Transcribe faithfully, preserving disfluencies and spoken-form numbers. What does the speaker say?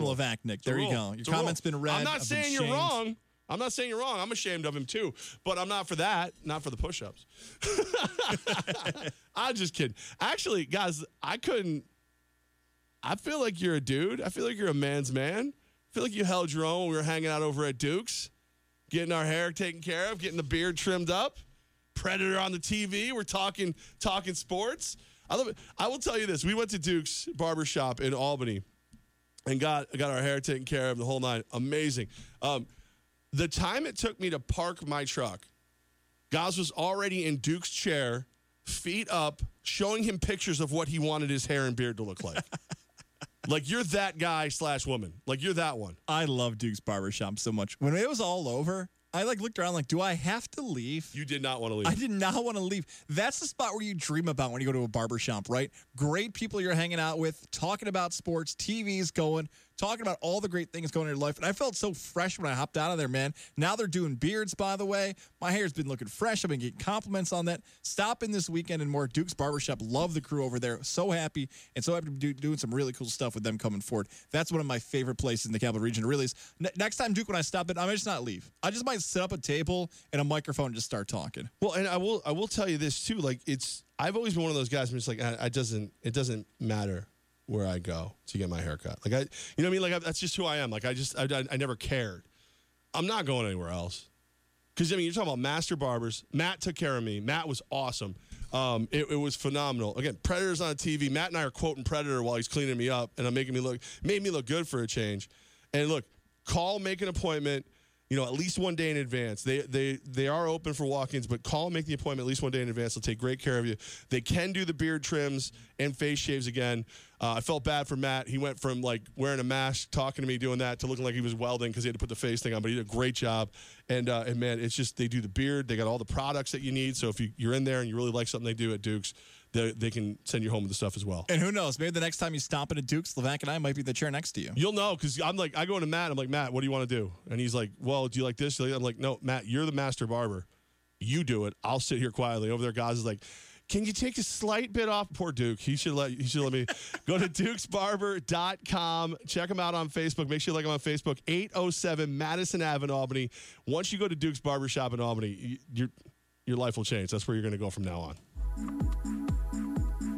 Levack, Nick. There you go. Your It's a comment's rule. been read. I'm not I've saying been you're shamed. wrong. I'm not saying you're wrong. I'm ashamed of him too, but I'm not for that. Not for the push-ups. I'm just kidding. Actually, guys, I couldn't. I feel like you're a dude. I feel like you're a man's man. I feel like you held your own when we were hanging out over at Duke's, getting our hair taken care of, getting the beard trimmed up. Predator on the T V. We're talking talking sports. I love it. I will tell you this. We went to Duke's Barbershop in Albany and got got our hair taken care of the whole night. Amazing. Um, the time it took me to park my truck, Gaz was already in Duke's chair, feet up, showing him pictures of what he wanted his hair and beard to look like. Like, you're that guy slash woman. Like, you're that one. I love Duke's Barbershop so much. When it was all over, I like looked around like, do I have to leave? You did not want to leave. I did not want to leave. That's the spot where you dream about when you go to a barbershop, right? Great people you're hanging out with, talking about sports, T V's going, talking about all the great things going in your life. And I felt so fresh when I hopped out of there, man. Now they're doing beards, by the way. My hair's been looking fresh. I've been getting compliments on that. Stop in this weekend and more. Duke's Barbershop. Love the crew over there. So happy and so happy to be do, doing some really cool stuff with them coming forward. That's one of my favorite places in the Capital Region. It really is. Ne- next time, Duke, when I stop it, I might just not leave. I just might set up a table and a microphone and just start talking. Well, and I will I will tell you this too. Like, it's I've always been one of those guys. I'm just like, I, I doesn't it doesn't matter where I go to get my hair cut. Like, I, you know what I mean? Like, I, that's just who I am. Like, I just I, I, I never cared. I'm not going anywhere else. Because I mean, you're talking about master barbers. Matt took care of me. Matt was awesome. Um, it, it was phenomenal. Again, Predator's on T V. Matt and I are quoting Predator while he's cleaning me up, and I'm making me look made me look good for a change. And look, call, make an appointment. You know, at least one day in advance. They they they are open for walk-ins, but call and make the appointment at least one day in advance. They'll take great care of you. They can do the beard trims and face shaves again. Uh, I felt bad for Matt. He went from, like, wearing a mask, talking to me, doing that, to looking like he was welding because he had to put the face thing on, but he did a great job. And, uh, and man, it's just they do the beard. They got all the products that you need. So if you, you're in there and you really like something they do at Duke's, they, they can send you home with the stuff as well. And who knows? Maybe the next time you stop in at Duke's, Levack and I might be in the chair next to you. You'll know, because I'm like, I go into Matt. I'm like, Matt, what do you want to do? And he's like, well, do you like this? I'm like, no, Matt, you're the master barber. You do it. I'll sit here quietly. Over there, guys is like, can you take a slight bit off? Poor Duke. He should let he should let me go to dukes barber dot com. Check him out on Facebook. Make sure you like him on Facebook. eight oh seven Madison Avenue, Albany. Once you go to Duke's Barbershop in Albany, you, your your life will change. That's where you're going to go from now on.